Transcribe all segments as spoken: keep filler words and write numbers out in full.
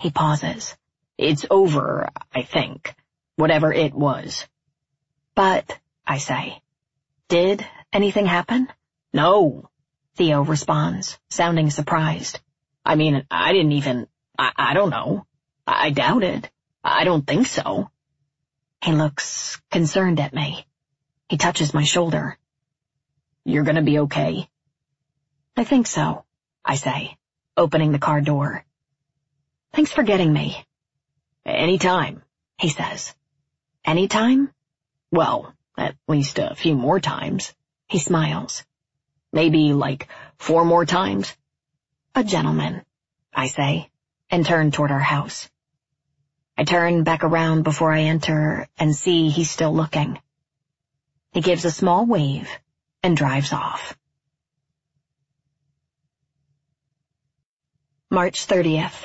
He pauses. It's over, I think. Whatever it was. But, I say, did anything happen? No, Theo responds, sounding surprised. I mean, I didn't even, I, I don't know. I, I doubt it. I don't think so. He looks concerned at me. He touches my shoulder. You're gonna be okay? I think so, I say, opening the car door. Thanks for getting me. Anytime, he says. Anytime? Well, at least a few more times. He smiles. Maybe like four more times? A gentleman, I say, and turn toward our house. I turn back around before I enter and see he's still looking. He gives a small wave and drives off. March thirtieth.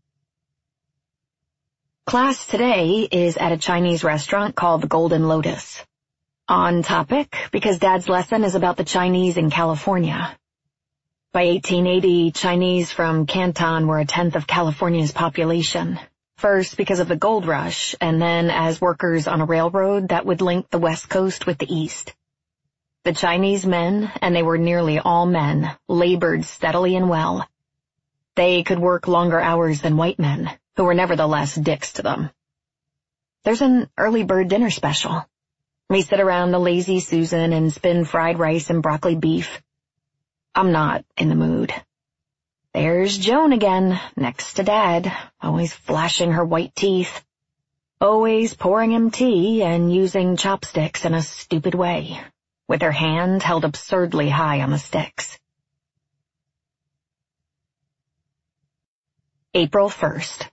Class today is at a Chinese restaurant called the Golden Lotus. On topic because Dad's lesson is about the Chinese in California. By eighteen eighty, Chinese from Canton were a tenth of California's population. First because of the gold rush, and then as workers on a railroad that would link the West Coast with the East. The Chinese men, and they were nearly all men, labored steadily and well. They could work longer hours than white men, who were nevertheless dicks to them. There's an early bird dinner special. We sit around the Lazy Susan and spin fried rice and broccoli beef. I'm not in the mood. There's Joan again, next to Dad, always flashing her white teeth. Always pouring him tea and using chopsticks in a stupid way, with her hand held absurdly high on the sticks. April first.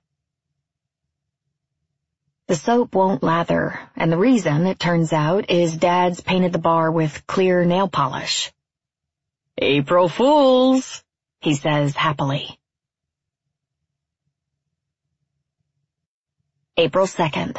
The soap won't lather, and the reason, it turns out, is Dad's painted the bar with clear nail polish. April Fools, he says happily. April second.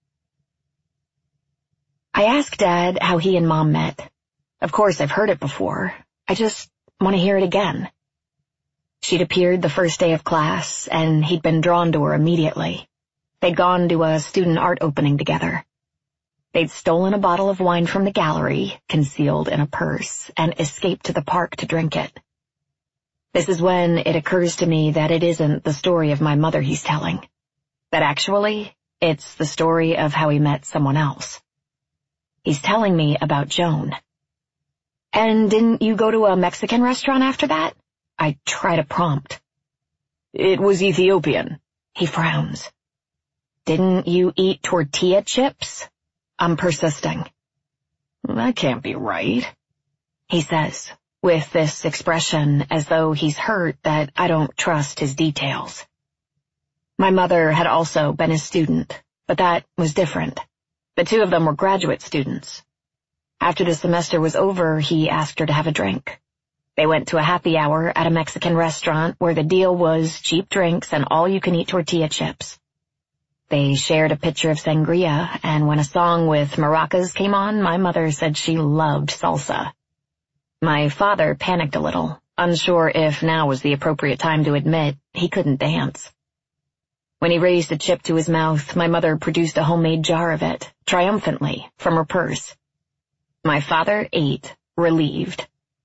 I asked Dad how he and Mom met. Of course, I've heard it before. I just want to hear it again. She'd appeared the first day of class, and he'd been drawn to her immediately. They'd gone to a student art opening together. They'd stolen a bottle of wine from the gallery, concealed in a purse, and escaped to the park to drink it. This is when it occurs to me that it isn't the story of my mother he's telling. That actually, it's the story of how he met someone else. He's telling me about Joan. And didn't you go to a Mexican restaurant after that? I try to prompt. It was Ethiopian. He frowns. Didn't you eat tortilla chips? I'm persisting. That can't be right, he says, with this expression as though he's hurt that I don't trust his details. My mother had also been his student, but that was different. The two of them were graduate students. After the semester was over, he asked her to have a drink. They went to a happy hour at a Mexican restaurant where the deal was cheap drinks and all-you-can-eat tortilla chips. They shared a pitcher of sangria, and when a song with maracas came on, my mother said she loved salsa. My father panicked a little, unsure if now was the appropriate time to admit he couldn't dance. When he raised a chip to his mouth, my mother produced a homemade jar of it, triumphantly, from her purse. My father ate, relieved.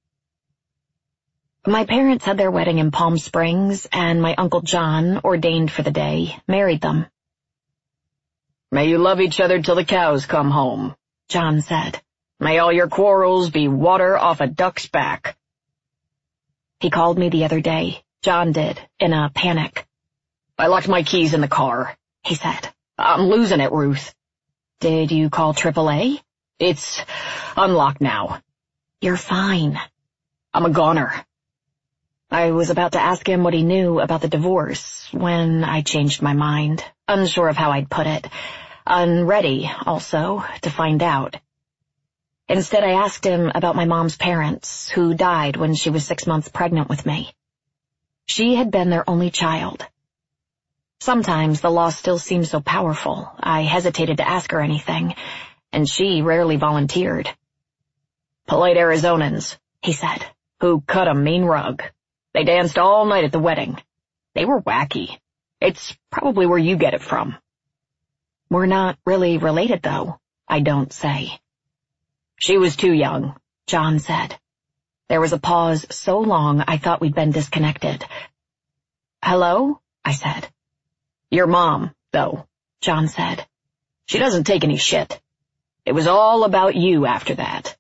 My parents had their wedding in Palm Springs, and my Uncle John, ordained for the day, married them. May you love each other till the cows come home, John said. May all your quarrels be water off a duck's back. He called me the other day, John did, in a panic. I locked my keys in the car, he said. I'm losing it, Ruth. Did you call triple A? It's unlocked now. You're fine. I'm a goner. I was about to ask him what he knew about the divorce when I changed my mind, unsure of how I'd put it, unready, also, to find out. Instead, I asked him about my mom's parents, who died when she was six months pregnant with me. She had been their only child. Sometimes the loss still seemed so powerful, I hesitated to ask her anything, and she rarely volunteered. Polite Arizonans, he said, who cut a mean rug. They danced all night at the wedding. They were wacky. It's probably where you get it from. We're not really related, though, I don't say. She was too young, John said. There was a pause so long I thought we'd been disconnected. Hello? I said. Your mom, though, John said. She doesn't take any shit. It was all about you after that.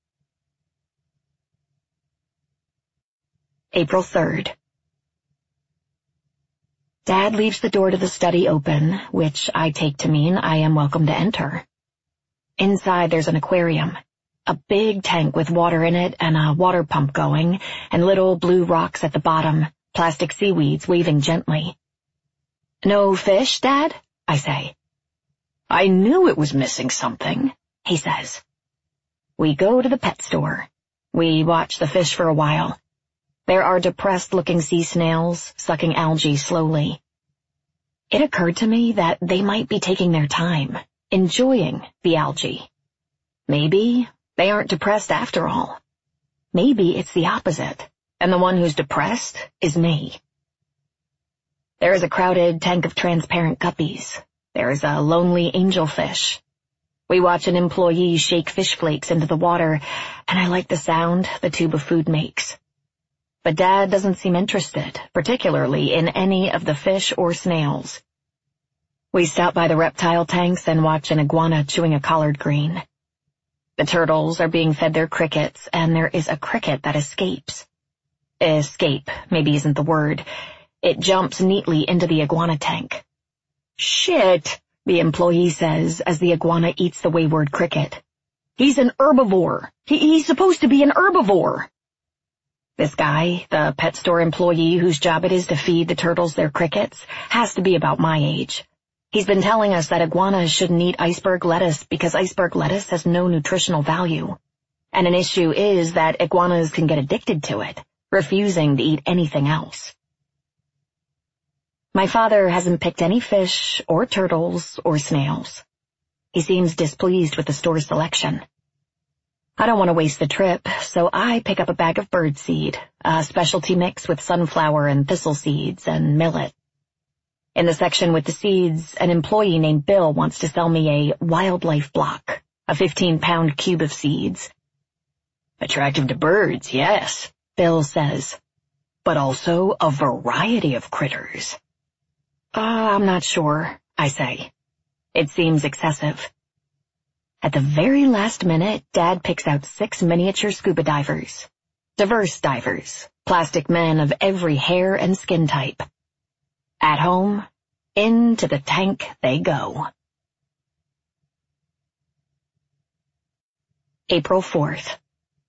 April third. Dad leaves the door to the study open, which I take to mean I am welcome to enter. Inside there's an aquarium, a big tank with water in it and a water pump going, and little blue rocks at the bottom, plastic seaweeds waving gently. No fish, Dad? I say. I knew it was missing something, he says. We go to the pet store. We watch the fish for a while. There are depressed-looking sea snails sucking algae slowly. It occurred to me that they might be taking their time, enjoying the algae. Maybe they aren't depressed after all. Maybe it's the opposite, and the one who's depressed is me. There is a crowded tank of transparent guppies. There is a lonely angelfish. We watch an employee shake fish flakes into the water, and I like the sound the tube of food makes. But Dad doesn't seem interested, particularly in any of the fish or snails. We stop by the reptile tanks and watch an iguana chewing a collard green. The turtles are being fed their crickets, and there is a cricket that escapes. Escape maybe isn't the word. It jumps neatly into the iguana tank. Shit, the employee says as the iguana eats the wayward cricket. He's an herbivore. He, he's supposed to be an herbivore. This guy, the pet store employee whose job it is to feed the turtles their crickets, has to be about my age. He's been telling us that iguanas shouldn't eat iceberg lettuce because iceberg lettuce has no nutritional value. And an issue is that iguanas can get addicted to it, refusing to eat anything else. My father hasn't picked any fish or turtles or snails. He seems displeased with the store's selection. I don't want to waste the trip, so I pick up a bag of birdseed, a specialty mix with sunflower and thistle seeds and millet. In the section with the seeds, an employee named Bill wants to sell me a wildlife block, a fifteen-pound cube of seeds. Attractive to birds, yes, Bill says, but also a variety of critters. Uh, I'm not sure, I say. It seems excessive. At the very last minute, Dad picks out six miniature scuba divers. Diverse divers, plastic men of every hair and skin type. At home, into the tank they go. April fourth.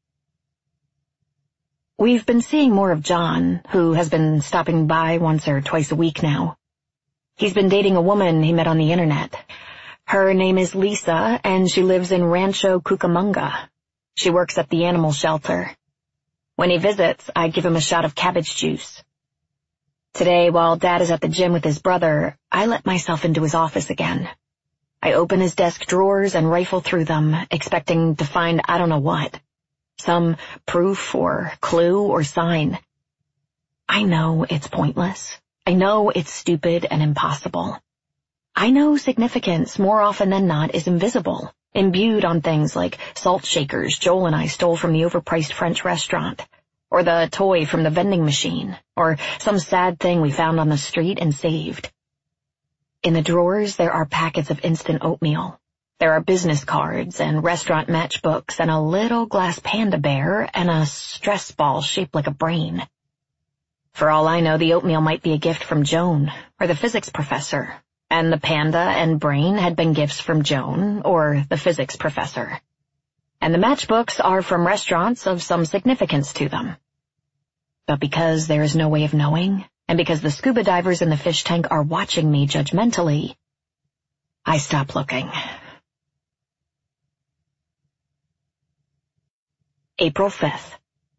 We've been seeing more of John, who has been stopping by once or twice a week now. He's been dating a woman he met on the internet. Her name is Lisa, and she lives in Rancho Cucamonga. She works at the animal shelter. When he visits, I give him a shot of cabbage juice. Today, while Dad is at the gym with his brother, I let myself into his office again. I open his desk drawers and rifle through them, expecting to find I don't know what. Some proof or clue or sign. I know it's pointless. I know it's stupid and impossible. I know significance more often than not is invisible, imbued on things like salt shakers Joel and I stole from the overpriced French restaurant, or the toy from the vending machine, or some sad thing we found on the street and saved. In the drawers there are packets of instant oatmeal. There are business cards and restaurant matchbooks and a little glass panda bear and a stress ball shaped like a brain. For all I know, the oatmeal might be a gift from Joan, or the physics professor, and the panda and brain had been gifts from Joan, or the physics professor. And the matchbooks are from restaurants of some significance to them. But because there is no way of knowing, and because the scuba divers in the fish tank are watching me judgmentally, I stop looking. April fifth.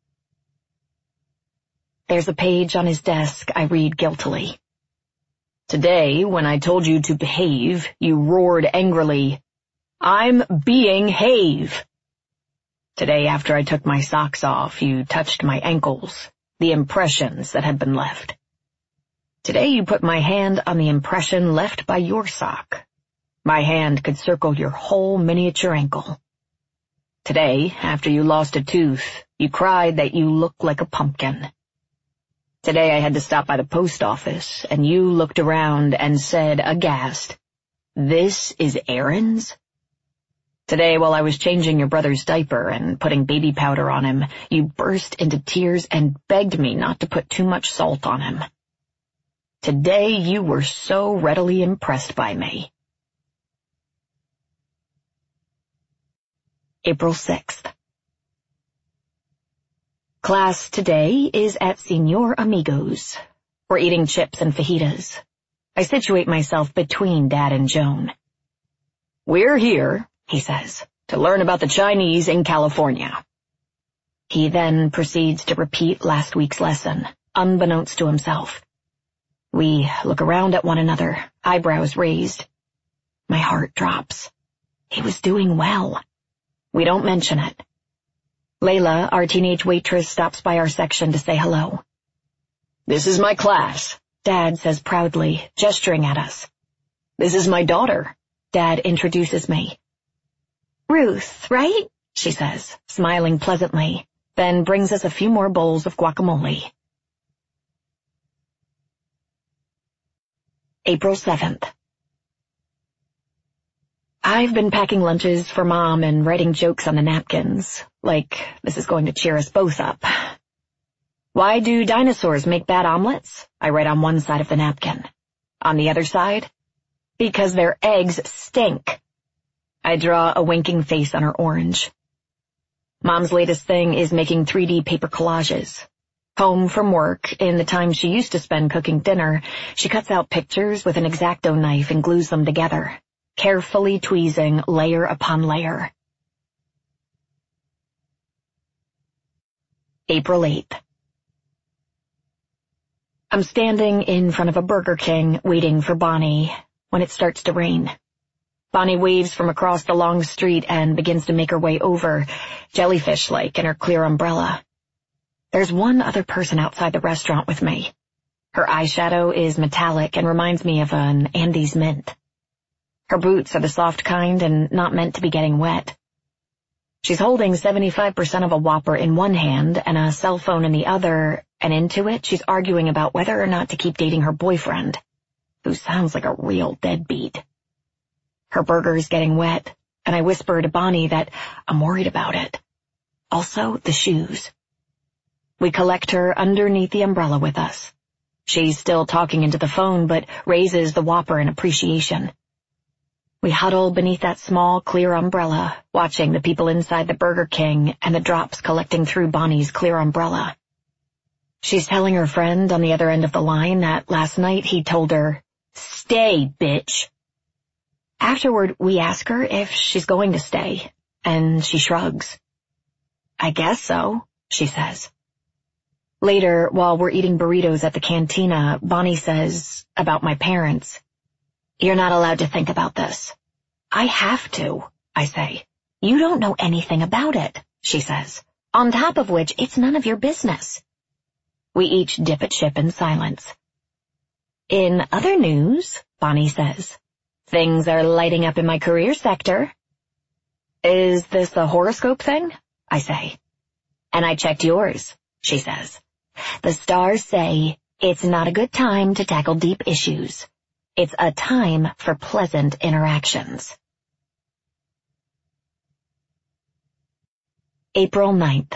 There's a page on his desk I read guiltily. Today, when I told you to behave, you roared angrily, "I'm being have." Today, after I took my socks off, you touched my ankles, the impressions that had been left. Today you put my hand on the impression left by your sock. My hand could circle your whole miniature ankle. Today, after you lost a tooth, you cried that you looked like a pumpkin. Today I had to stop by the post office, and you looked around and said, aghast, "This is Aaron's?" Today, while I was changing your brother's diaper and putting baby powder on him, you burst into tears and begged me not to put too much salt on him. Today you were so readily impressed by me. April sixth. Class today is at Senor Amigo's. We're eating chips and fajitas. I situate myself between Dad and Joan. "We're here," he says, "to learn about the Chinese in California." He then proceeds to repeat last week's lesson, unbeknownst to himself. We look around at one another, eyebrows raised. My heart drops. He was doing well. We don't mention it. Layla, our teenage waitress, stops by our section to say hello. "This is my class," Dad says proudly, gesturing at us. "This is my daughter," Dad introduces me. "Ruth, right?" she says, smiling pleasantly, then brings us a few more bowls of guacamole. April seventh. I've been packing lunches for Mom and writing jokes on the napkins, like this is going to cheer us both up. "Why do dinosaurs make bad omelets?" I write on one side of the napkin. On the other side, "Because their eggs stink." I draw a winking face on her orange. Mom's latest thing is making three D paper collages. Home from work, in the time she used to spend cooking dinner, she cuts out pictures with an X-Acto knife and glues them together, carefully tweezing layer upon layer. April eighth. I'm standing in front of a Burger King waiting for Bonnie when it starts to rain. Bonnie waves from across the long street and begins to make her way over, jellyfish-like in her clear umbrella. There's one other person outside the restaurant with me. Her eyeshadow is metallic and reminds me of an Andes mint. Her boots are the soft kind and not meant to be getting wet. She's holding seventy-five percent of a Whopper in one hand and a cell phone in the other, and into it she's arguing about whether or not to keep dating her boyfriend, who sounds like a real deadbeat. Her burger's getting wet, and I whisper to Bonnie that I'm worried about it. Also, the shoes. We collect her underneath the umbrella with us. She's still talking into the phone, but raises the Whopper in appreciation. We huddle beneath that small, clear umbrella, watching the people inside the Burger King and the drops collecting through Bonnie's clear umbrella. She's telling her friend on the other end of the line that last night he told her, "Stay, bitch." Afterward, we ask her if she's going to stay, and she shrugs. "I guess so," she says. Later, while we're eating burritos at the cantina, Bonnie says, about my parents, "You're not allowed to think about this." "I have to," I say. "You don't know anything about it," she says. "On top of which, it's none of your business." We each dip a chip in silence. "In other news," Bonnie says, "things are lighting up in my career sector." "Is this a horoscope thing?" I say. "And I checked yours," she says. "The stars say it's not a good time to tackle deep issues. It's a time for pleasant interactions." April ninth.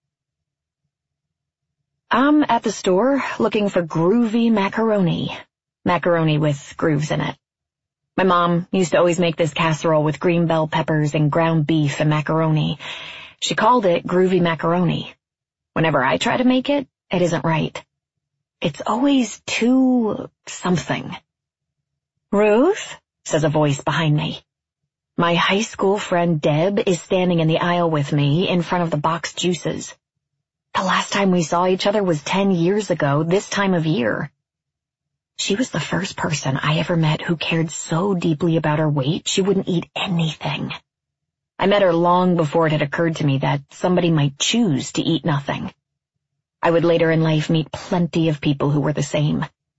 I'm at the store looking for groovy macaroni. Macaroni with grooves in it. My mom used to always make this casserole with green bell peppers and ground beef and macaroni. She called it groovy macaroni. Whenever I try to make it, it isn't right. It's always too something. "Ruth?" says a voice behind me. My high school friend Deb is standing in the aisle with me in front of the boxed juices. The last time we saw each other was ten years ago, this time of year. She was the first person I ever met who cared so deeply about her weight she wouldn't eat anything. I met her long before it had occurred to me that somebody might choose to eat nothing. I would later in life meet plenty of people who were the same.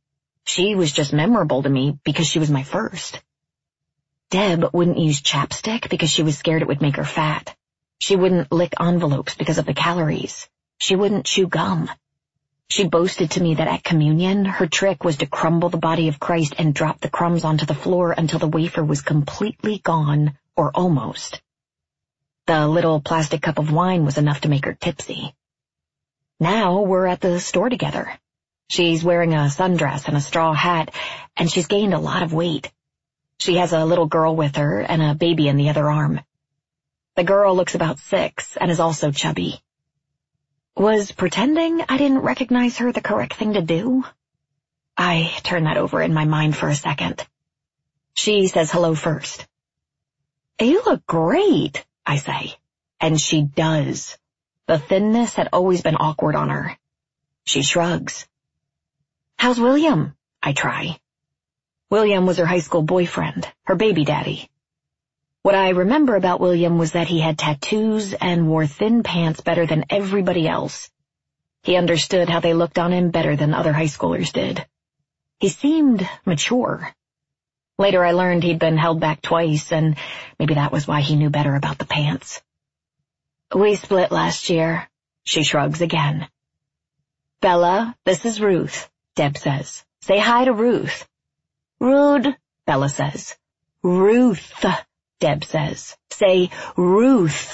She was just memorable to me because she was my first. Deb wouldn't use chapstick because she was scared it would make her fat. She wouldn't lick envelopes because of the calories. She wouldn't chew gum. She boasted to me that at communion, her trick was to crumble the body of Christ and drop the crumbs onto the floor until the wafer was completely gone, or almost. The little plastic cup of wine was enough to make her tipsy. Now we're at the store together. She's wearing a sundress and a straw hat, and she's gained a lot of weight. She has a little girl with her and a baby in the other arm. The girl looks about six and is also chubby. Was pretending I didn't recognize her the correct thing to do? I turn that over in my mind for a second. She says hello first. "You look great," I say, and she does. The thinness had always been awkward on her. She shrugs. "How's William?" I try. William was her high school boyfriend, her baby daddy. What I remember about William was that he had tattoos and wore thin pants better than everybody else. He understood how they looked on him better than other high schoolers did. He seemed mature. Later I learned he'd been held back twice, and maybe that was why he knew better about the pants. "We split last year," she shrugs again. "Bella, this is Ruth," Deb says. "Say hi to Ruth." "Rude," Bella says. "Ruth," Deb says. "Say Ruth."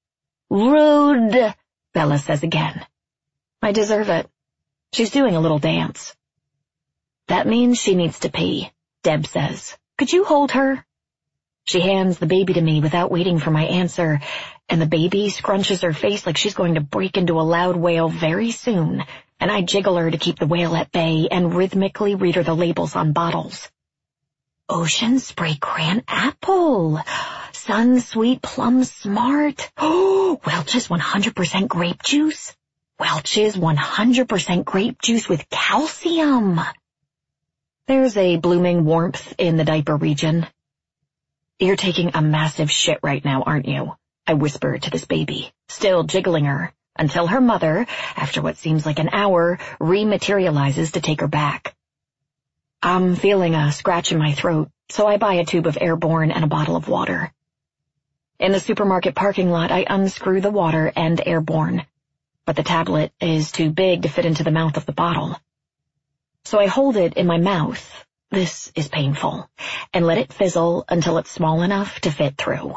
"Rude," Bella says again. I deserve it. She's doing a little dance. "That means she needs to pee," Deb says. "Could you hold her?" She hands the baby to me without waiting for my answer, and the baby scrunches her face like she's going to break into a loud wail very soon, and I jiggle her to keep the wail at bay and rhythmically read her the labels on bottles. Ocean Spray Cran Apple. Sun Sweet Plum Smart. Oh, Welch's one hundred percent grape juice. Welch's one hundred percent grape juice with calcium. There's a blooming warmth in the diaper region. "You're taking a massive shit right now, aren't you?" I whisper to this baby, still jiggling her, until her mother, after what seems like an hour, rematerializes to take her back. I'm feeling a scratch in my throat, so I buy a tube of Airborne and a bottle of water. In the supermarket parking lot, I unscrew the water and Airborne, but the tablet is too big to fit into the mouth of the bottle. So I hold it in my mouth, this is painful, and let it fizzle until it's small enough to fit through.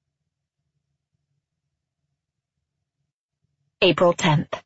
April tenth.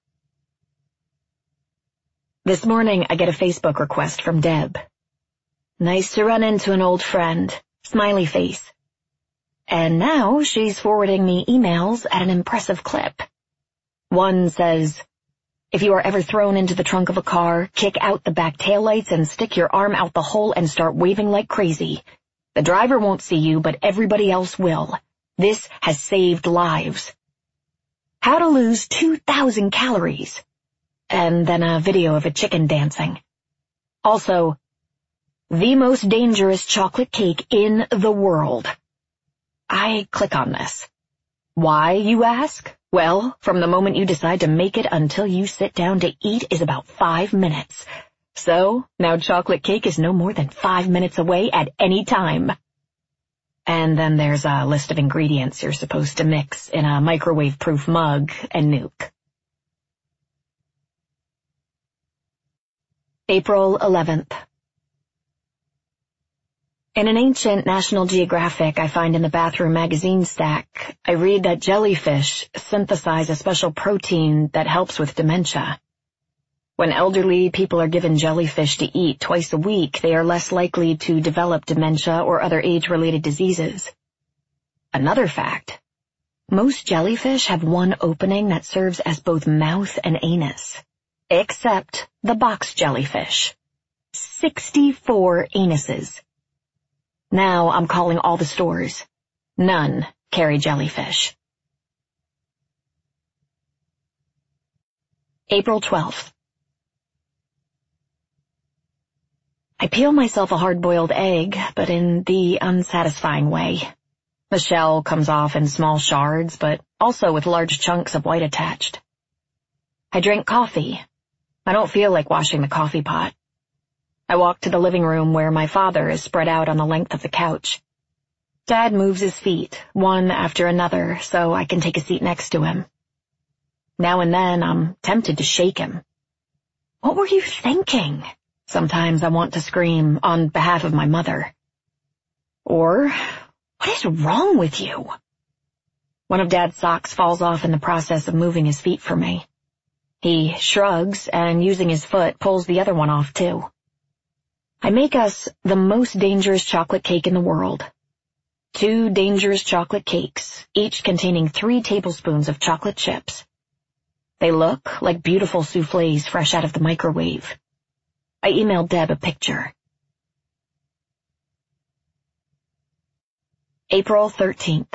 This morning I get a Facebook request from Deb. "Nice to run into an old friend," smiley face. And now she's forwarding me emails at an impressive clip. One says, "If you are ever thrown into the trunk of a car, kick out the back taillights and stick your arm out the hole and start waving like crazy. The driver won't see you, but everybody else will. This has saved lives. How to lose two thousand calories. And then a video of a chicken dancing. Also, "The most dangerous chocolate cake in the world." I click on this. Why, you ask? Well, from the moment you decide to make it until you sit down to eat is about five minutes. So, now chocolate cake is no more than five minutes away at any time. And then there's a list of ingredients you're supposed to mix in a microwave-proof mug and nuke. April eleventh. In an ancient National Geographic I find in the bathroom magazine stack, I read that jellyfish synthesize a special protein that helps with dementia. When elderly people are given jellyfish to eat twice a week, they are less likely to develop dementia or other age-related diseases. Another fact, most jellyfish have one opening that serves as both mouth and anus. Except the box jellyfish. sixty-four anuses. Now I'm calling all the stores. None carry jellyfish. April twelfth. I peel myself a hard-boiled egg, but in the unsatisfying way. The shell comes off in small shards, but also with large chunks of white attached. I drink coffee. I don't feel like washing the coffee pot. I walk to the living room where my father is spread out on the length of the couch. Dad moves his feet, one after another, so I can take a seat next to him. Now and then, I'm tempted to shake him. What were you thinking? Sometimes I want to scream on behalf of my mother. Or, what is wrong with you? One of Dad's socks falls off in the process of moving his feet for me. He shrugs and, using his foot, pulls the other one off too. I make us the most dangerous chocolate cake in the world. Two dangerous chocolate cakes, each containing three tablespoons of chocolate chips. They look like beautiful soufflés fresh out of the microwave. I emailed Deb a picture. April thirteenth.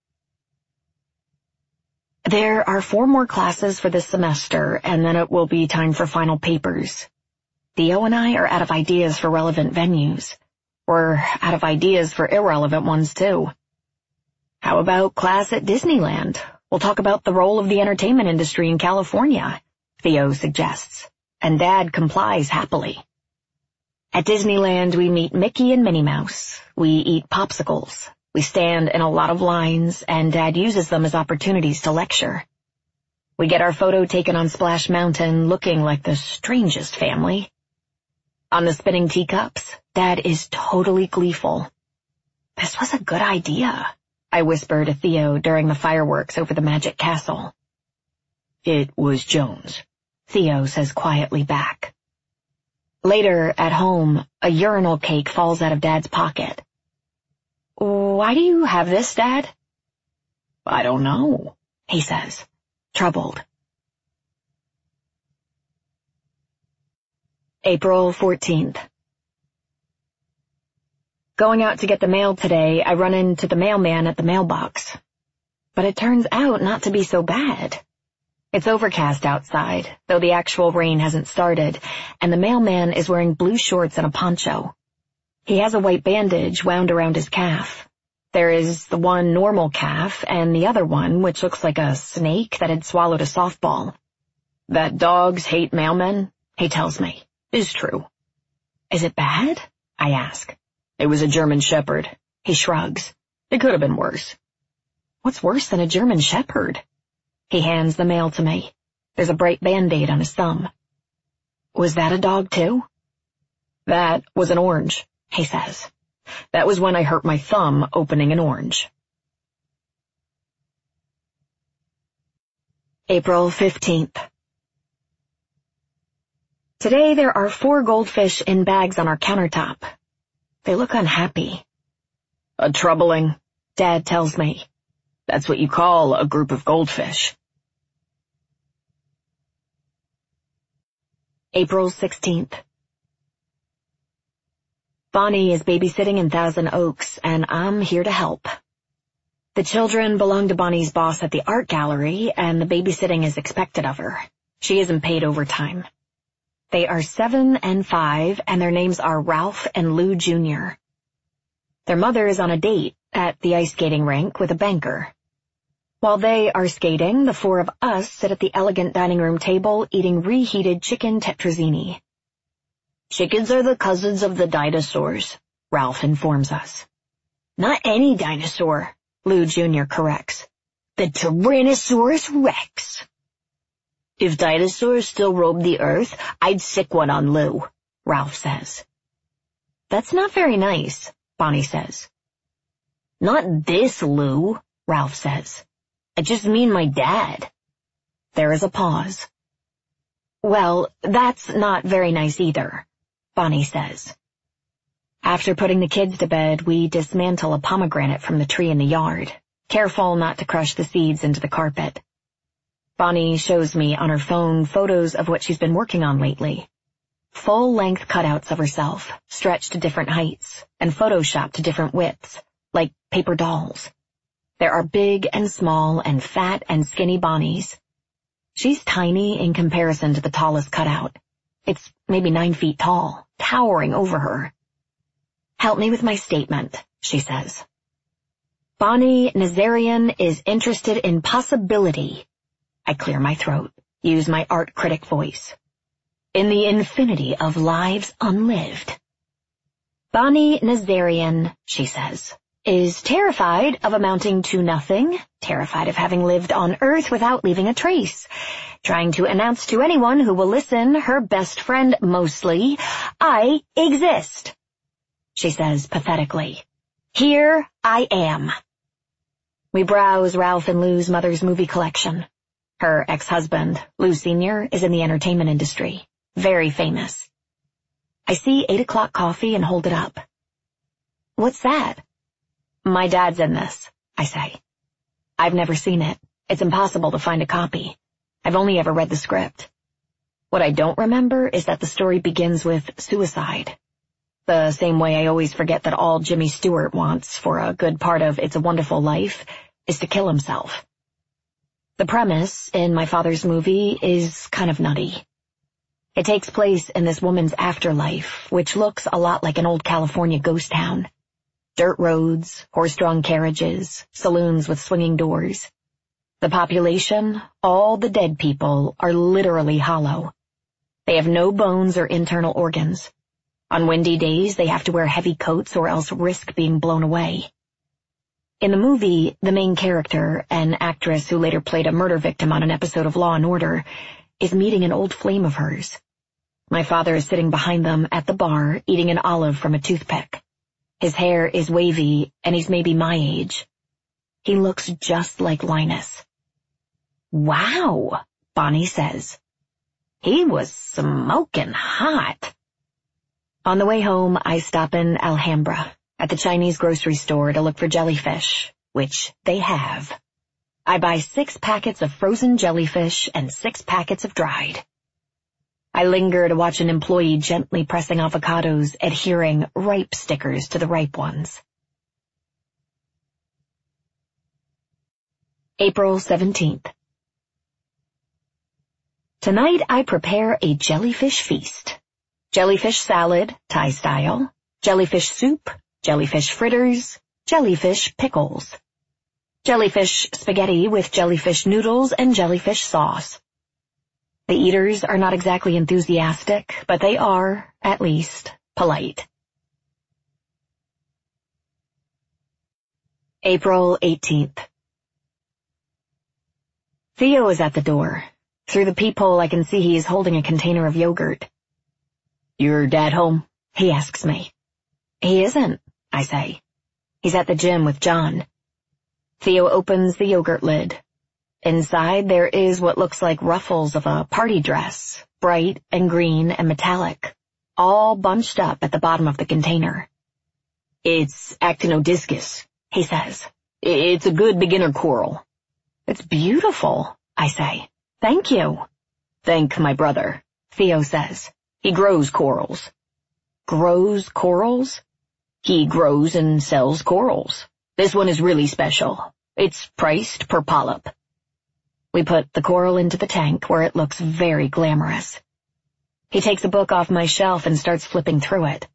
There are four more classes for this semester, and then it will be time for final papers. Theo and I are out of ideas for relevant venues. We're out of ideas for irrelevant ones, too. How about class at Disneyland? We'll talk about the role of the entertainment industry in California, Theo suggests, and Dad complies happily. At Disneyland, we meet Mickey and Minnie Mouse. We eat popsicles. We stand in a lot of lines, and Dad uses them as opportunities to lecture. We get our photo taken on Splash Mountain, looking like the strangest family. On the spinning teacups, Dad is totally gleeful. This was a good idea, I whisper to Theo during the fireworks over the Magic Castle. It was Jones, Theo says quietly back. Later, at home, a urinal cake falls out of Dad's pocket. Why do you have this, Dad? I don't know, he says, troubled. April fourteenth. Going out to get the mail today, I run into the mailman at the mailbox. But it turns out not to be so bad. It's overcast outside, though the actual rain hasn't started, and the mailman is wearing blue shorts and a poncho. He has a white bandage wound around his calf. There is the one normal calf and the other one, which looks like a snake that had swallowed a softball. That dogs hate mailmen, he tells me, is true. Is it bad? I ask. It was a German Shepherd. He shrugs. It could have been worse. What's worse than a German Shepherd? He hands the mail to me. There's a bright Band-Aid on his thumb. Was that a dog too? That was an orange, he says. That was when I hurt my thumb opening an orange. April fifteenth. Today there are four goldfish in bags on our countertop. They look unhappy. A troubling, Dad tells me. That's what you call a group of goldfish. April sixteenth. Bonnie is babysitting in Thousand Oaks, and I'm here to help. The children belong to Bonnie's boss at the art gallery, and the babysitting is expected of her. She isn't paid overtime. They are seven and five, and their names are Ralph and Lou Junior Their mother is on a date at the ice skating rink with a banker. While they are skating, the four of us sit at the elegant dining room table eating reheated chicken tetrazzini. Chickens are the cousins of the dinosaurs, Ralph informs us. Not any dinosaur, Lou Junior corrects. The Tyrannosaurus Rex. If dinosaurs still roamed the earth, I'd sick one on Lou, Ralph says. That's not very nice, Bonnie says. Not this Lou, Ralph says. I just mean my dad. There is a pause. Well, that's not very nice either, Bonnie says. After putting the kids to bed, we dismantle a pomegranate from the tree in the yard, careful not to crush the seeds into the carpet. Bonnie shows me on her phone photos of what she's been working on lately. Full-length cutouts of herself, stretched to different heights, and photoshopped to different widths, like paper dolls. There are big and small and fat and skinny Bonnies. She's tiny in comparison to the tallest cutout. It's maybe nine feet tall, towering over her. Help me with my statement, she says. Bonnie Nazarian is interested in possibility. I clear my throat, use my art critic voice. in the infinity of lives unlived. Bonnie Nazarian, she says, is terrified of amounting to nothing, terrified of having lived on Earth without leaving a trace, trying to announce to anyone who will listen, her best friend mostly, I exist. She says pathetically, here I am. We browse Ralph and Lou's mother's movie collection. Her ex-husband, Lou Senior, is in the entertainment industry, very famous. I see eight o'clock coffee and hold it up. What's that? My dad's in this, I say. I've never seen it. It's impossible to find a copy. I've only ever read the script. What I don't remember is that the story begins with suicide. The same way I always forget that all Jimmy Stewart wants for a good part of It's a Wonderful Life is to kill himself. The premise in my father's movie is kind of nutty. It takes place in this woman's afterlife, which looks a lot like an old California ghost town. Dirt roads, horse-drawn carriages, saloons with swinging doors. The population, all the dead people, are literally hollow. They have no bones or internal organs. On windy days, they have to wear heavy coats or else risk being blown away. In the movie, the main character, an actress who later played a murder victim on an episode of Law and Order, is meeting an old flame of hers. My father is sitting behind them at the bar, eating an olive from a toothpick. His hair is wavy, and he's maybe my age. He looks just like Linus. Wow, Bonnie says. He was smoking hot. On the way home, I stop in Alhambra, at the Chinese grocery store to look for jellyfish, which they have. I buy six packets of frozen jellyfish and six packets of dried. I linger to watch an employee gently pressing avocados, adhering ripe stickers to the ripe ones. April seventeenth. Tonight I prepare a jellyfish feast. Jellyfish salad, Thai style, jellyfish soup, jellyfish fritters, jellyfish pickles. Jellyfish spaghetti with jellyfish noodles and jellyfish sauce. The eaters are not exactly enthusiastic, but they are, at least, polite. April eighteenth. Theo is at the door. Through the peephole I can see he is holding a container of yogurt. Your dad home? He asks me. He isn't, I say. He's at the gym with John. Theo opens the yogurt lid. Inside there is what looks like ruffles of a party dress, bright and green and metallic, all bunched up at the bottom of the container. It's actinodiscus, he says. It's a good beginner coral. It's beautiful, I say. Thank you. Thank my brother, Theo says. He grows corals. Grows corals? He grows and sells corals. This one is really special. It's priced per polyp. We put the coral into the tank where it looks very glamorous. He takes a book off my shelf and starts flipping through it.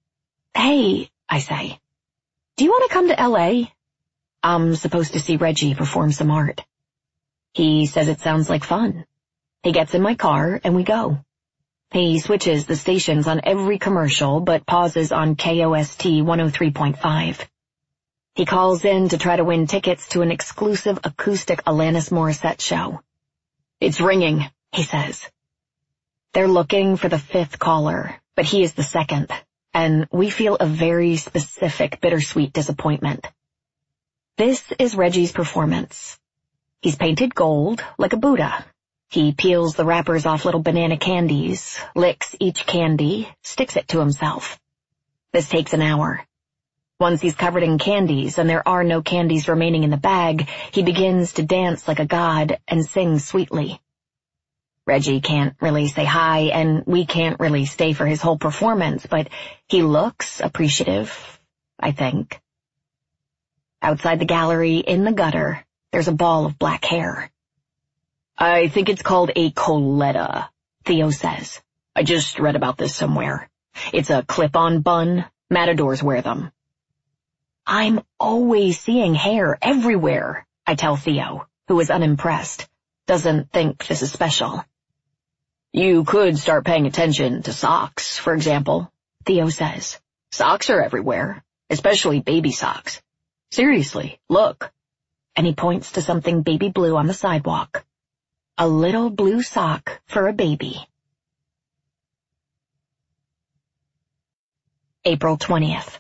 Hey, I say, do you want to come to L A? I'm supposed to see Reggie perform some art. He says it sounds like fun. He gets in my car and we go. He switches the stations on every commercial but pauses on K O S T one oh three point five. He calls in to try to win tickets to an exclusive acoustic Alanis Morissette show. It's ringing, he says. They're looking for the fifth caller, but he is the second, and we feel a very specific bittersweet disappointment. This is Reggie's performance. He's painted gold, like a Buddha. He peels the wrappers off little banana candies, licks each candy, sticks it to himself. This takes an hour. Once he's covered in candies and there are no candies remaining in the bag, he begins to dance like a god and sing sweetly. Reggie can't really say hi, and we can't really stay for his whole performance, but he looks appreciative, I think. Outside the gallery, in the gutter, there's a ball of black hair. I think it's called a coletta, Theo says. I just read about this somewhere. It's a clip-on bun. Matadors wear them. I'm always seeing hair everywhere, I tell Theo, who is unimpressed, doesn't think this is special. You could start paying attention to socks, for example, Theo says. Socks are everywhere, especially baby socks. Seriously, look. And he points to something baby blue on the sidewalk. A little blue sock for a baby. April twentieth.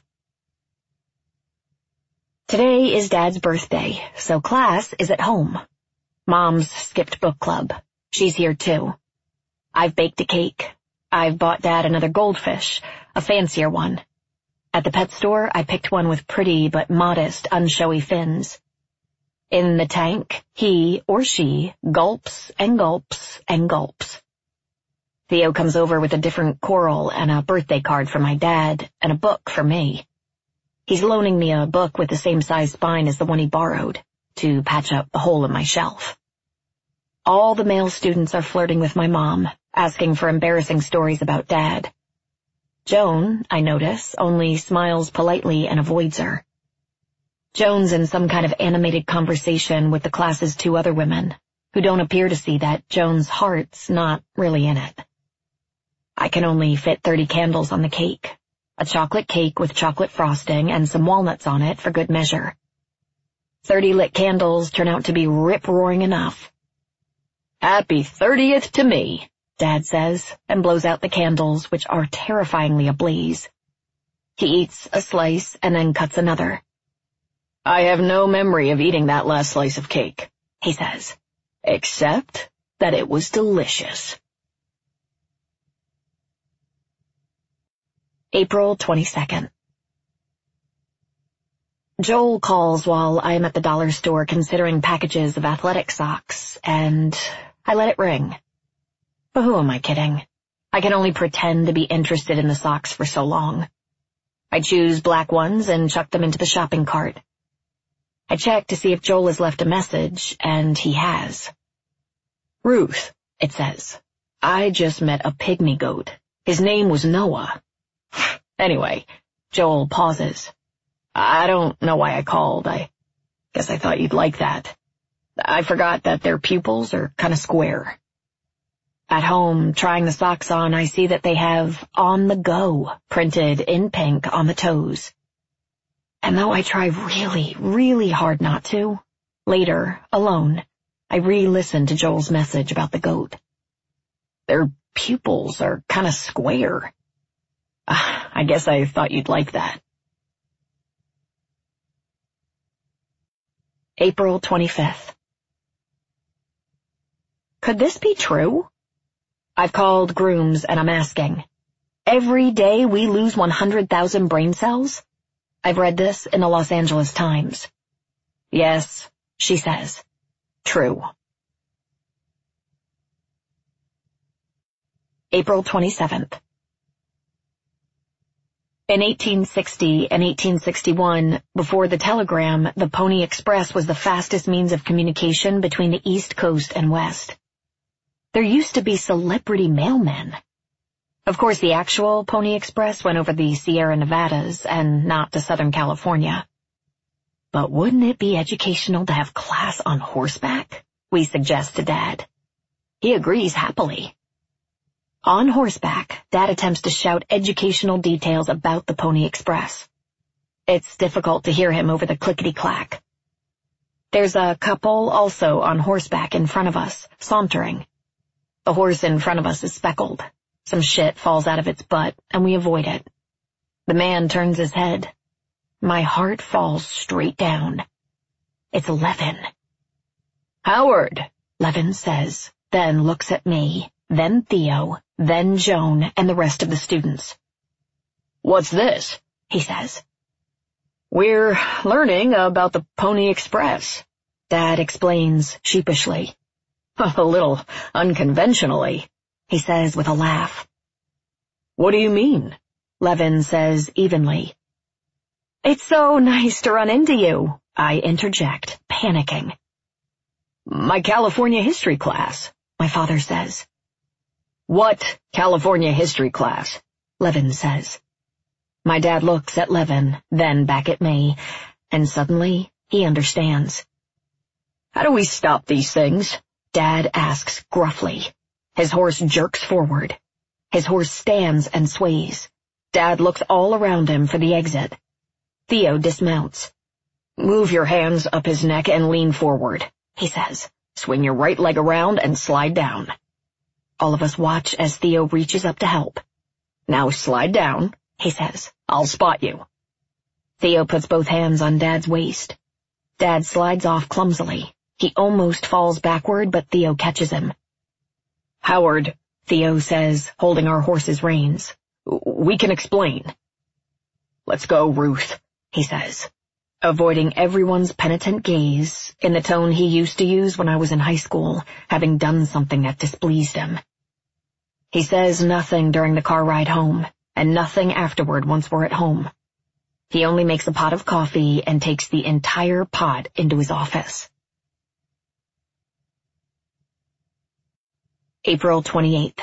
Today is Dad's birthday, so class is at home. Mom's skipped book club. She's here too. I've baked a cake. I've bought Dad another goldfish, a fancier one. At the pet store, I picked one with pretty but modest, unshowy fins. In the tank, he or she gulps and gulps and gulps. Theo comes over with a different coral and a birthday card for my dad and a book for me. He's loaning me a book with the same size spine as the one he borrowed to patch up the hole in my shelf. All the male students are flirting with my mom, asking for embarrassing stories about Dad. Joan, I notice, only smiles politely and avoids her. Joan's in some kind of animated conversation with the class's two other women, who don't appear to see that Joan's heart's not really in it. I can only fit thirty candles on the cake, a chocolate cake with chocolate frosting and some walnuts on it for good measure. Thirty lit candles turn out to be rip-roaring enough. Happy thirtieth to me, Dad says, and blows out the candles, which are terrifyingly ablaze. He eats a slice and then cuts another. I have no memory of eating that last slice of cake, he says, except that it was delicious. April twenty-second. Joel calls while I am at the dollar store considering packages of athletic socks, and I let it ring. But who am I kidding? I can only pretend to be interested in the socks for so long. I choose black ones and chuck them into the shopping cart. I check to see if Joel has left a message, and he has. Ruth, it says. I just met a pygmy goat. His name was Noah. Anyway, Joel pauses. I don't know why I called. I guess I thought you'd like that. I forgot that their pupils are kind of square. At home, trying the socks on, I see that they have "On the Go" printed in pink on the toes. And though I try really, really hard not to, later, alone, I re-listen to Joel's message about the goat. Their pupils are kind of square. Uh, I guess I thought you'd like that. April twenty-fifth. Could this be true? I've called Grooms and I'm asking. Every day we lose one hundred thousand brain cells? I've read this in the Los Angeles Times. Yes, she says. True. April twenty-seventh. In eighteen sixty and eighteen sixty-one, before the telegram, the Pony Express was the fastest means of communication between the East Coast and West. There used to be celebrity mailmen. Of course, the actual Pony Express went over the Sierra Nevadas and not to Southern California. But wouldn't it be educational to have class on horseback? We suggest to Dad. He agrees happily. On horseback, Dad attempts to shout educational details about the Pony Express. It's difficult to hear him over the clickety-clack. There's a couple also on horseback in front of us, sauntering. The horse in front of us is speckled. Some shit falls out of its butt, and we avoid it. The man turns his head. My heart falls straight down. It's Levin. Howard, Levin says, then looks at me, then Theo, then Joan, and the rest of the students. What's this? He says. We're learning about the Pony Express, Dad explains sheepishly. A little unconventionally, he says with a laugh. What do you mean? Levin says evenly. It's so nice to run into you, I interject, panicking. My California history class, my father says. What California history class? Levin says. My dad looks at Levin, then back at me, and suddenly he understands. How do we stop these things? Dad asks gruffly. His horse jerks forward. His horse stands and sways. Dad looks all around him for the exit. Theo dismounts. "Move your hands up his neck and lean forward," he says. "Swing your right leg around and slide down." All of us watch as Theo reaches up to help. "Now slide down," he says. "I'll spot you." Theo puts both hands on Dad's waist. Dad slides off clumsily. He almost falls backward, but Theo catches him. "Howard," Theo says, holding our horse's reins. "We can explain." "Let's go, Ruth," he says, avoiding everyone's penitent gaze in the tone he used to use when I was in high school, having done something that displeased him. He says nothing during the car ride home, and nothing afterward once we're at home. He only makes a pot of coffee and takes the entire pot into his office. April twenty-eighth.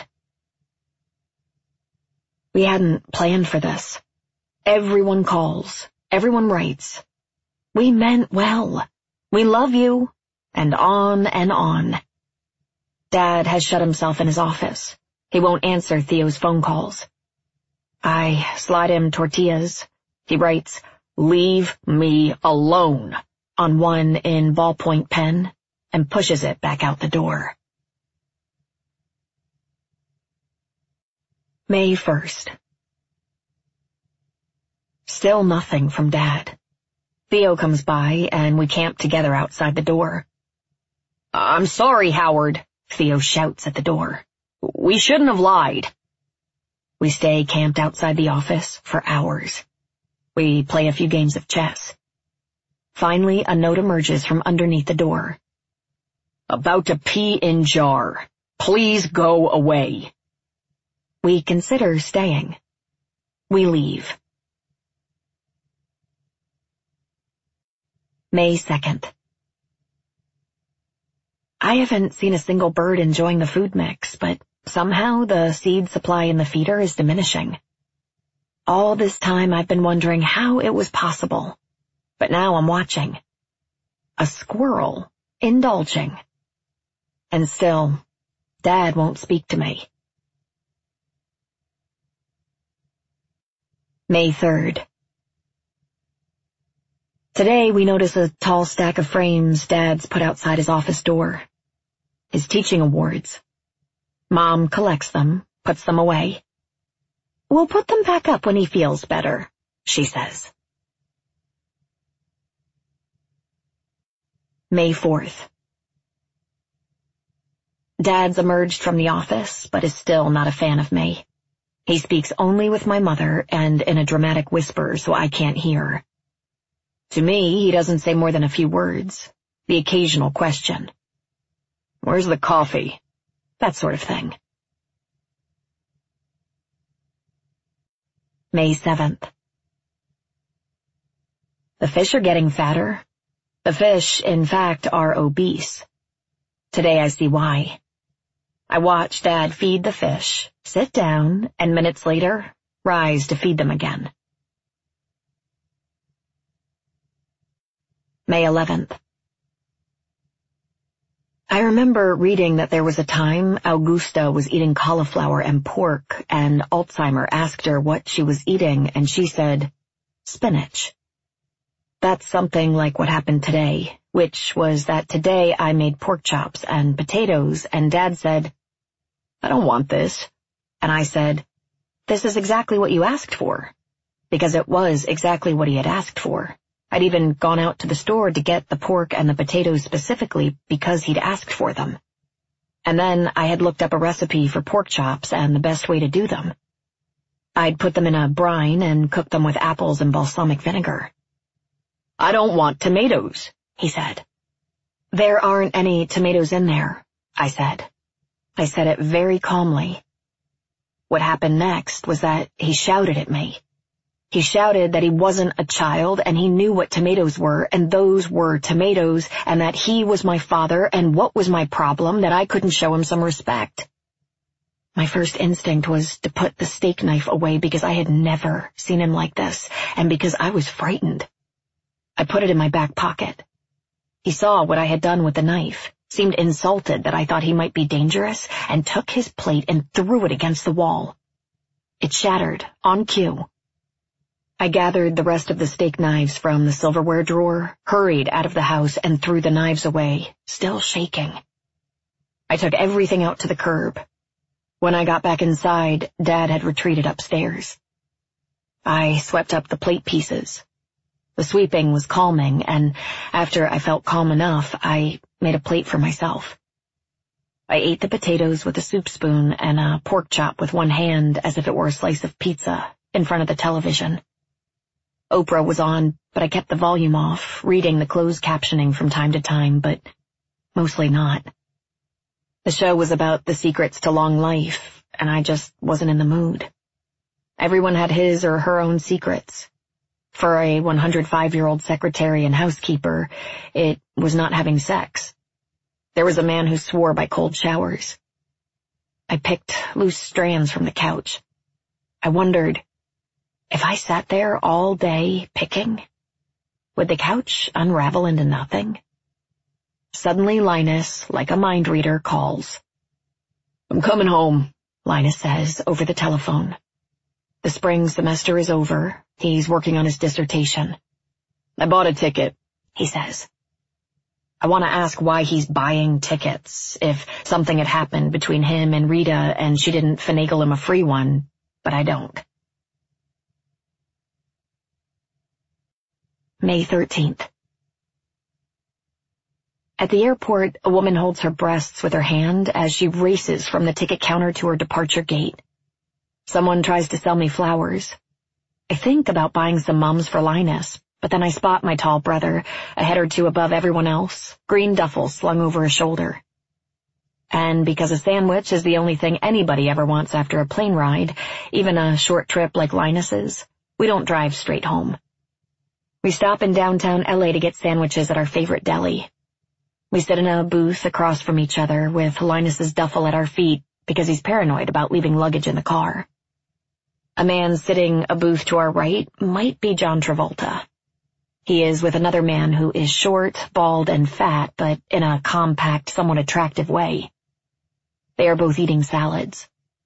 We hadn't planned for this. Everyone calls. Everyone writes. "We meant well. We love you." And on and on. Dad has shut himself in his office. He won't answer Theo's phone calls. I slide him tortillas. He writes, "Leave me alone," on one in ballpoint pen and pushes it back out the door. May first. Still nothing from Dad. Theo comes by and we camp together outside the door. "I'm sorry, Howard," Theo shouts at the door. "We shouldn't have lied." We stay camped outside the office for hours. We play a few games of chess. Finally, a note emerges from underneath the door. "About to pee in jar. Please go away." We consider staying. We leave. May second. I haven't seen a single bird enjoying the food mix, but somehow the seed supply in the feeder is diminishing. All this time I've been wondering how it was possible, but now I'm watching. A squirrel indulging. And still, Dad won't speak to me. May third. Today we notice a tall stack of frames Dad's put outside his office door. His teaching awards. Mom collects them, puts them away. "We'll put them back up when he feels better," she says. May fourth. Dad's emerged from the office, but is still not a fan of me. He speaks only with my mother and in a dramatic whisper so I can't hear. To me, he doesn't say more than a few words, the occasional question. "Where's the coffee?" That sort of thing. May seventh. The fish are getting fatter. The fish, in fact, are obese. Today I see why. I watch Dad feed the fish, sit down, and minutes later, rise to feed them again. May eleventh. I remember reading that there was a time Augusta was eating cauliflower and pork, and Alzheimer asked her what she was eating, and she said, "Spinach." That's something like what happened today, which was that today I made pork chops and potatoes, and Dad said, "I don't want this." And I said, "This is exactly what you asked for," because it was exactly what he had asked for. I'd even gone out to the store to get the pork and the potatoes specifically because he'd asked for them. And then I had looked up a recipe for pork chops and the best way to do them. I'd put them in a brine and cook them with apples and balsamic vinegar. "I don't want tomatoes," he said. "There aren't any tomatoes in there," I said. I said it very calmly. What happened next was that he shouted at me. He shouted that he wasn't a child and he knew what tomatoes were, and those were tomatoes, and that he was my father, and what was my problem that I couldn't show him some respect. My first instinct was to put the steak knife away because I had never seen him like this, and because I was frightened. I put it in my back pocket. He saw what I had done with the knife, seemed insulted that I thought he might be dangerous, and took his plate and threw it against the wall. It shattered, on cue. I gathered the rest of the steak knives from the silverware drawer, hurried out of the house, and threw the knives away, still shaking. I took everything out to the curb. When I got back inside, Dad had retreated upstairs. I swept up the plate pieces. The sweeping was calming, and after I felt calm enough, I made a plate for myself. I ate the potatoes with a soup spoon and a pork chop with one hand as if it were a slice of pizza in front of the television. Oprah was on, but I kept the volume off, reading the closed captioning from time to time, but mostly not. The show was about the secrets to long life, and I just wasn't in the mood. Everyone had his or her own secrets. For a one hundred five-year-old secretary and housekeeper, it was not having sex. There was a man who swore by cold showers. I picked loose strands from the couch. I wondered, if I sat there all day picking, would the couch unravel into nothing? Suddenly Linus, like a mind reader, calls. "I'm coming home," Linus says over the telephone. The spring semester is over. He's working on his dissertation. "I bought a ticket," he says. I want to ask why he's buying tickets, if something had happened between him and Rita and she didn't finagle him a free one, but I don't. May thirteenth. At the airport, a woman holds her breasts with her hand as she races from the ticket counter to her departure gate. Someone tries to sell me flowers. I think about buying some mums for Linus, but then I spot my tall brother, a head or two above everyone else, green duffel slung over his shoulder. And because a sandwich is the only thing anybody ever wants after a plane ride, even a short trip like Linus's, we don't drive straight home. We stop in downtown L A to get sandwiches at our favorite deli. We sit in a booth across from each other with Linus's duffel at our feet because he's paranoid about leaving luggage in the car. A man sitting a booth to our right might be John Travolta. He is with another man who is short, bald, and fat, but in a compact, somewhat attractive way. They are both eating salads.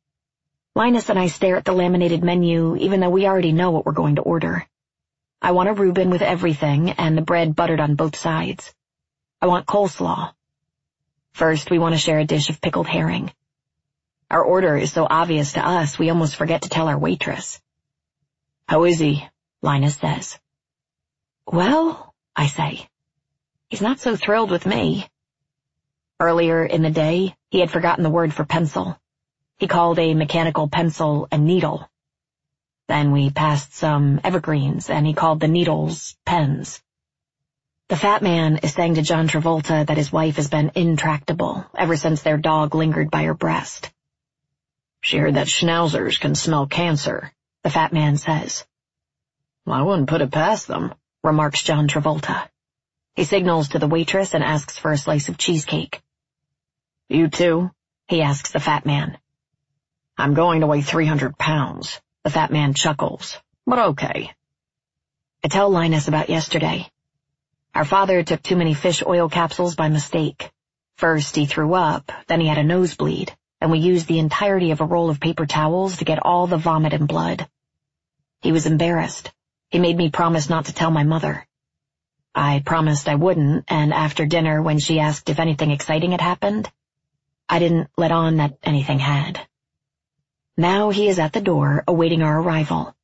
Linus and I stare at the laminated menu, even though we already know what we're going to order. I want a Reuben with everything and the bread buttered on both sides. I want coleslaw. First, we want to share a dish of pickled herring. Our order is so obvious to us, we almost forget to tell our waitress. "How is he?" Linus says. "Well," I say, "he's not so thrilled with me." Earlier in the day, he had forgotten the word for pencil. He called a mechanical pencil a needle. Then we passed some evergreens, and he called the needles pens. The fat man is saying to John Travolta that his wife has been intractable ever since their dog lingered by her breast. "She heard that schnauzers can smell cancer," the fat man says. "Well, I wouldn't put it past them," remarks John Travolta. He signals to the waitress and asks for a slice of cheesecake. "You too?" he asks the fat man. "I'm going to weigh three hundred pounds, the fat man chuckles, "but okay." I tell Linus about yesterday. Our father took too many fish oil capsules by mistake. First he threw up, then he had a nosebleed, and we used the entirety of a roll of paper towels to get all the vomit and blood. He was embarrassed. He made me promise not to tell my mother. I promised I wouldn't, and after dinner, when she asked if anything exciting had happened, I didn't let on that anything had. Now he is at the door, awaiting our arrival.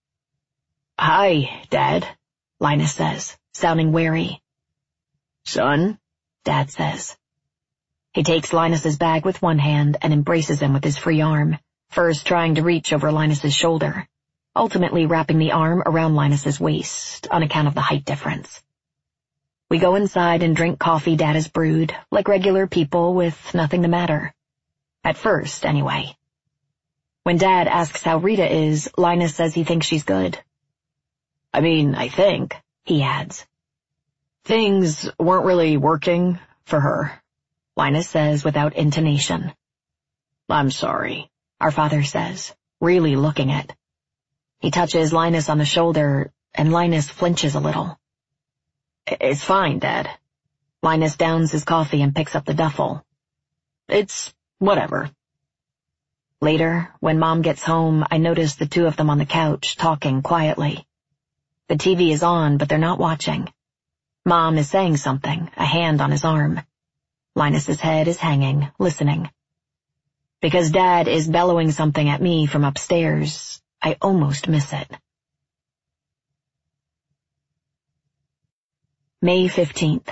"Hi, Dad," Linus says, sounding wary. "Son," Dad says. He takes Linus's bag with one hand and embraces him with his free arm, first trying to reach over Linus's shoulder, ultimately wrapping the arm around Linus's waist on account of the height difference. We go inside and drink coffee Dad has brewed, like regular people with nothing the matter. At first, anyway. When Dad asks how Rita is, Linus says he thinks she's good. "I mean, I think," he adds. "Things weren't really working for her," Linus says without intonation. "I'm sorry," our father says, really looking it. He touches Linus on the shoulder, and Linus flinches a little. "It's fine, Dad." Linus downs his coffee and picks up the duffel. It's whatever. Later, when Mom gets home, I notice the two of them on the couch, talking quietly. The T V is on, but they're not watching. Mom is saying something, a hand on his arm. Linus's head is hanging, listening. Because Dad is bellowing something at me from upstairs, I almost miss it. May fifteenth.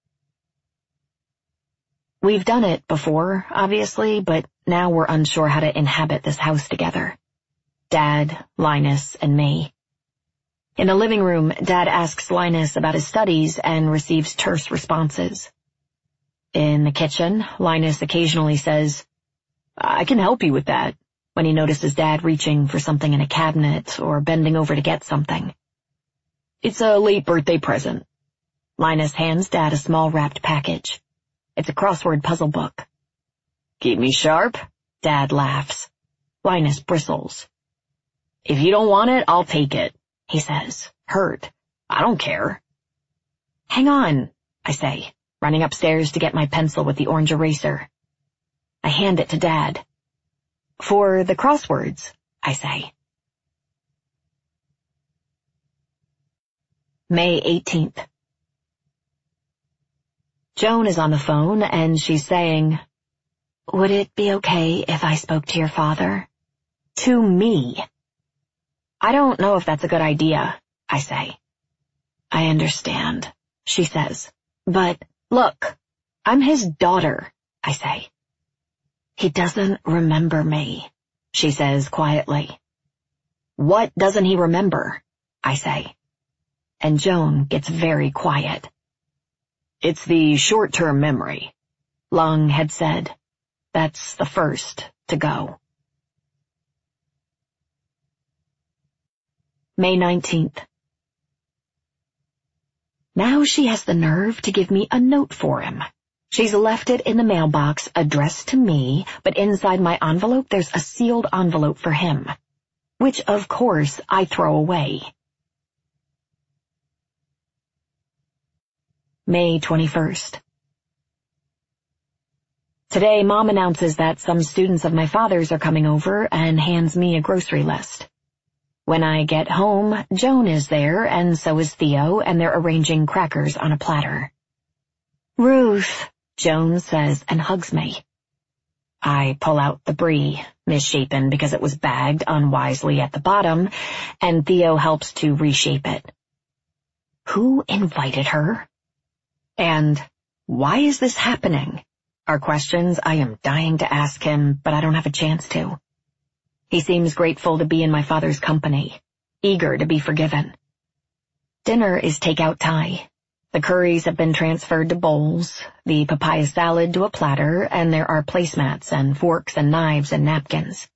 We've done it before, obviously, but now we're unsure how to inhabit this house together. Dad, Linus, and me. In the living room, Dad asks Linus about his studies and receives terse responses. In the kitchen, Linus occasionally says, "I can help you with that," when he notices Dad reaching for something in a cabinet or bending over to get something. "It's a late birthday present." Linus hands Dad a small wrapped package. It's a crossword puzzle book. "Keep me sharp?" Dad laughs. Linus bristles. "If you don't want it, I'll take it," he says, hurt. "I don't care." "Hang on," I say, running upstairs to get my pencil with the orange eraser. I hand it to Dad. "For the crosswords," I say. May eighteenth. Joan is on the phone, and she's saying, "Would it be okay if I spoke to your father?" To me. "I don't know if that's a good idea," I say. "I understand," she says. "But, look, I'm his daughter," I say. "He doesn't remember me," she says quietly. "What doesn't he remember?" I say. And Joan gets very quiet. "It's the short-term memory," Lung had said. That's the first to go. May nineteenth. Now she has the nerve to give me a note for him. She's left it in the mailbox addressed to me, but inside my envelope there's a sealed envelope for him, which of course I throw away. May twenty-first. Today, Mom announces that some students of my father's are coming over and hands me a grocery list. When I get home, Joan is there, and so is Theo, and they're arranging crackers on a platter. "Ruth," Joan says and hugs me. I pull out the brie, misshapen because it was bagged unwisely at the bottom, and Theo helps to reshape it. Who invited her? And why is this happening? Are questions I am dying to ask him, but I don't have a chance to. He seems grateful to be in my father's company, eager to be forgiven. Dinner is takeout Thai. The curries have been transferred to bowls, the papaya salad to a platter, and there are placemats and forks and knives and napkins.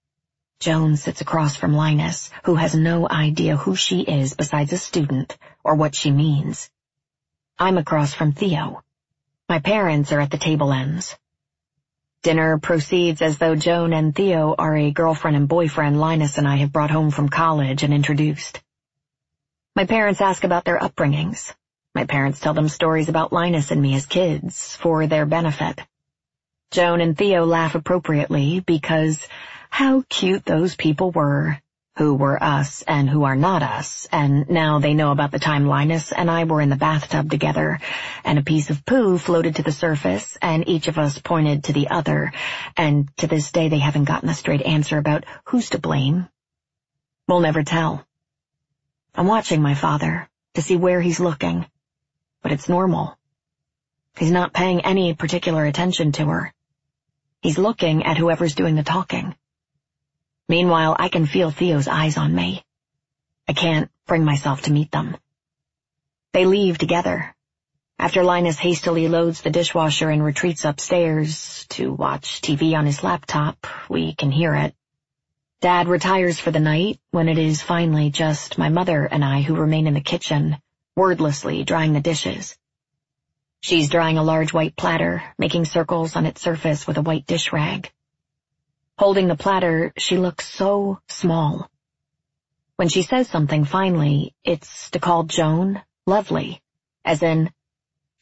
Joan sits across from Linus, who has no idea who she is besides a student, or what she means. I'm across from Theo. My parents are at the table ends. Dinner proceeds as though Joan and Theo are a girlfriend and boyfriend Linus and I have brought home from college and introduced. My parents ask about their upbringings. My parents tell them stories about Linus and me as kids, for their benefit. Joan and Theo laugh appropriately because how cute those people were, who were us and who are not us, and now they know about the time Linus and I were in the bathtub together, and a piece of poo floated to the surface, and each of us pointed to the other, and to this day they haven't gotten a straight answer about who's to blame. We'll never tell. I'm watching my father to see where he's looking, but it's normal. He's not paying any particular attention to her. He's looking at whoever's doing the talking. Meanwhile, I can feel Theo's eyes on me. I can't bring myself to meet them. They leave together. After Linus hastily loads the dishwasher and retreats upstairs to watch T V on his laptop, we can hear it. Dad retires for the night when it is finally just my mother and I who remain in the kitchen, wordlessly drying the dishes. She's drying a large white platter, making circles on its surface with a white dish rag. Holding the platter, she looks so small. When she says something finally, it's to call Joan lovely, as in,